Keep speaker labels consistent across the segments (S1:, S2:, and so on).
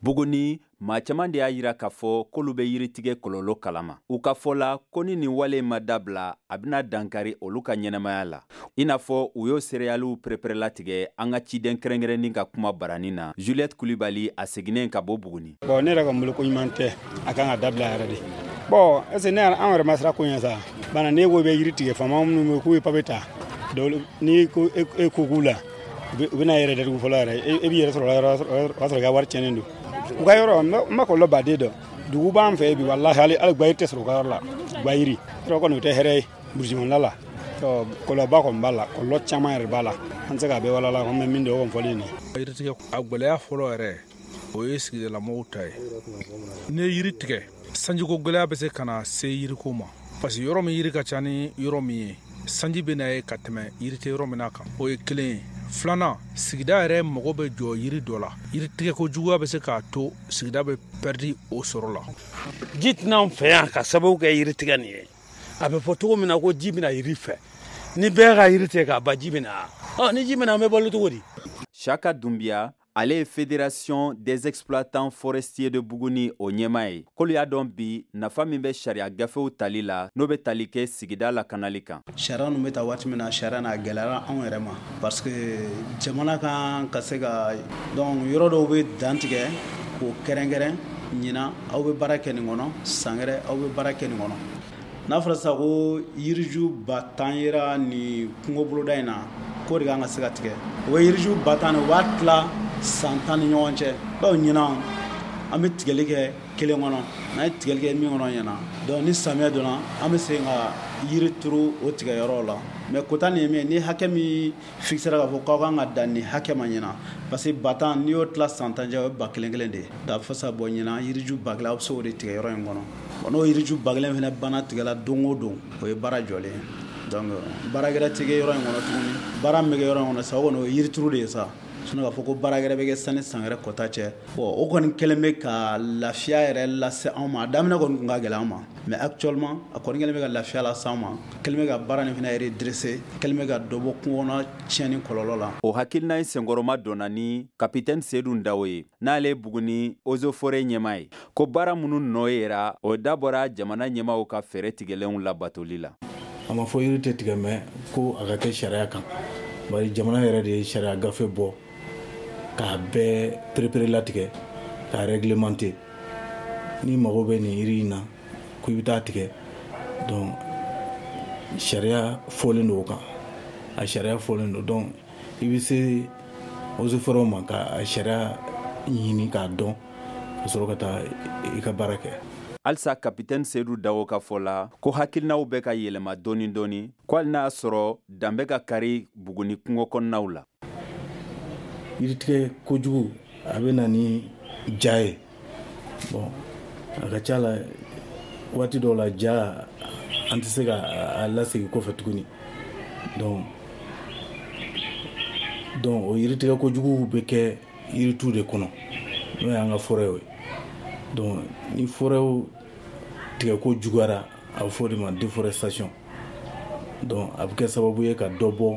S1: Buguni maa caman de y'a yira k'a fɔ k'olu bɛ yiritigɛ kɔlɔlɔ kalama. U ka fɔ la ko ni nin wale ma dabila a bɛna dankari olu ka ɲɛnamaya la. I n'a fɔ u y'o seereyaliw perepere-latigɛ an ka ciden kɛrɛnkɛrɛnnin ka kuma barani na. Juliette Kulibali a seginnen ka bɔ Buguni.
S2: Bon ne yɛrɛ ka bolo ko ɲuman tɛ a kan ka dabila yɛrɛ de. Bon est-ce que ne an yɛrɛ ma sira ko ɲɛ sa. Bana ne ko bɛ yiri tigɛ faama minnu k'u ye papier ta. Ni ko e ko k'u la u bɛna yɛrɛ datugu fɔlɔ yɛrɛ e b'i yɛrɛ sɔrɔ o sɔrɔ i ka wari tiɲɛnen don. U ka yɔrɔ n ma kɔlɔlɔ baden dɔn. Dugu b'an fɛ bi wallahi hali gwayiri tɛ sɔrɔ u ka yɔrɔ la. Gwayiri yɔrɔ kɔni o tɛ hɛrɛ ye burusi kɔnɔna la. Kɔlɔlɔba kɔni b'a la kɔlɔlɔ caman yɛrɛ b'a la an tɛ se k'a bɛɛ walala an bɛ min dɔn o kɔni fɔlen nin.
S3: Yiritigɛ a gɛlɛya fɔlɔ yɛrɛ o ye sigidalamɔgɔw ta ye. Ni ye yiri tigɛ sanjiko gɛlɛya bɛ se ka na se yiriko ma parce que yɔrɔ min yiri ka ca ni yɔrɔ min ye sanji bɛ na ye ka tɛmɛ yiri tɛ yɔrɔ min na kan o ye kelen ye. Filanan sigida yɛrɛ mɔgɔ bɛ jɔ yiri dɔ la yiri tigɛ ko juguya bɛ se k'a to sigida bɛ pɛridi o sɔrɔ la.
S4: Ji tɛna an fɛ yan ka sababu kɛ yiri tigɛ nin ye a bɛ fɔ cogo min na ko ji bɛna yiri fɛ ni bɛɛ ka yiri tigɛ k'a ba ji bɛna ni ji bɛna an bɛ balo cogo di.
S1: Chaka Doumbia ale ye Fédération des exploitants forestiers de Buguni o ɲɛmaa ye k'olu y'a dɔn bi nafa min bɛ sariya gafew tali la n'o bɛ tali kɛ sigida lakanali kan.
S5: Sariya ninnu bɛ ta waati min na sariya n'a gɛlɛyara anw yɛrɛ ma parce que jamana kan ka se ka donc yɔrɔ dɔw bɛ dan tigɛ k'o kɛrɛnkɛrɛn ɲina aw bɛ baara kɛ nin kɔnɔ san wɛrɛ aw bɛ baara kɛ nin kɔnɔ n'a fɔra sisan ko yiriju 1000 yera ni kungo boloda in na k'o de kan ka se ka tigɛ o ye yiriju 1000 o b'a tila san 10 ni ɲɔgɔn cɛ bawo ɲinan an bɛ tigɛli kɛ kelen kɔnɔ n'an ye tigɛli kɛ min kɔnɔ ɲɛna donc ni samiyɛ donna an bɛ se ka yiri turu o tigɛyɔrɔ la mais kota nin ye min ni hakɛ min fixera k'a fɔ k'aw kan ka dan ni hakɛ ma ɲɛna parce que 1000 n'i y'o tila san 10 cɛ o ye 1000 de ye da fasa bɔ ɲinan yiriju 1000 aw bɛ se o de tigɛyɔrɔ in kɔnɔ bon n'o yiriju 1000 fana banna tigɛla don o don o ye baara jɔlen donc baara gɛrɛ tigɛ yɔrɔ in kɔnɔ tuguni baara min bɛ kɛ yɔrɔ in kɔnɔ sa o kɔni o ye yiri turu de ye sa sinon k'a fɔ ko baara gɛrɛ bɛ kɛ sanni san wɛrɛ kɔta cɛ bon o kɔni kɛlen bɛ ka lafiya yɛrɛ lase anw ma a daminɛ kɔni tun ka gɛlɛn anw ma mais actuellement a kɔni kɛlen bɛ ka lafiya lase anw ma kɛlen bɛ ka baara nin fana redresser kɛlen bɛ ka dɔ bɔ kungo kɔnɔ tiɲɛni kɔlɔlɔ la. O
S1: hakilina in senkɔrɔma donna ni kapitɛni Seydou Ndawo ye n'ale ye Buguni eaux et forêts ɲɛmaa ye ko baara minnu nɔ yera o dabɔra jamana ɲɛmaaw ka fɛɛrɛ tigɛlenw labatoli la.
S6: A ma fɔ yiri tɛ tigɛ mɛ ko a ka kɛ sariya kan bari jamana yɛrɛ de ye sariya gafe bɔ k'a bɛɛ perepere latigɛ k'a réglementer ni mago bɛ nin yiri in na ko i bɛ taa tigɛ donc sariya fɔlen don o kan a sariya fɔlen don donc i bɛ se eaux et forêts ma ka sariya ɲini k'a dɔn ka sɔrɔ ka taa i ka baara kɛ.
S1: Halisa kapitɛni Seydou Ndawo ka fɔ la ko hakilinaw bɛ ka yɛlɛma dɔɔni dɔɔni ko hali n'a y'a sɔrɔ dan bɛ ka kari Buguni kungo kɔnɔnaw la.
S6: Yiritigɛ kojugu a bɛ na ni ja ye bon a ka ca la waati dɔw la ja an tɛ se ka a lasegin kɔfɛ tuguni donc o yiritigɛ kojugu bɛ kɛ yiritu de kɔnɔ n'o y'an ka forêt ye donc ni forêt tigɛ ko juguyara a bɛ fɔ o de ma déforestation donc a bɛ kɛ sababu ye ka dɔ bɔ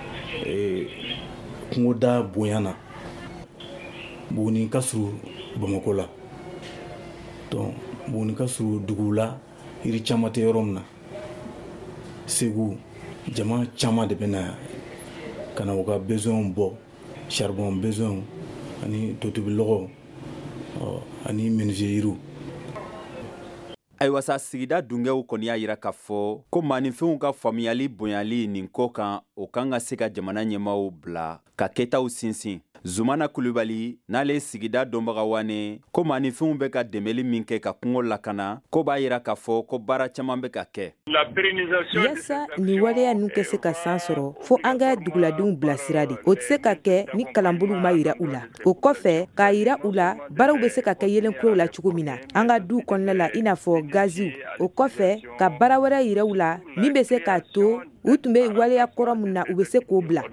S6: kungoda bonya na Buguni ka surun Bamako la donc Buguni ka surun dugu la yiri caman tɛ yɔrɔ min na Segu jama caman de bɛ na ka na u ka besoin bɔ charbon besoin ani totobilɔgɔ ani menuisier yiriw.
S1: Ayiwa sa sigida dungɛw kɔni y'a yira k'a fɔ ko maaninfinw ka faamuyali bonyali nin ko kan o kan ka se ka jamana ɲɛmaaw bila ka kɛtaw sinsin. Zumana Kulibali n'ale sigida dɔnbaga wane ko maaninfinw bɛ ka dɛmɛli min kɛ ka kungo lakana ko b'a yira k'a fɔ ko baara caman bɛ ka kɛ.
S7: Yasa nin waleya ninnu tɛ se ka san sɔrɔ fo an ka duguladenw bilasira de o tɛ se ka kɛ ni kalanbolow ma yira u la o kɔfɛ k'a yira u la baaraw bɛ se ka kɛ yelenkurow la cogo min na an ka duw kɔnɔna la i n'a fɔ gaziw o kɔfɛ ka baara wɛrɛ yira u la min bɛ se k'a to u tun bɛ waleya kɔrɔ min na u bɛ se k'o bila.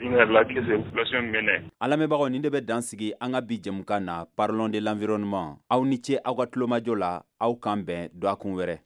S1: A lamɛnbagaw nin de bɛ dan sigi an ka bi jɛmukan na Parlons de l'environnement aw ni ce aw ka tulomajɔ la aw kan bɛn dɔgɔkun wɛrɛ.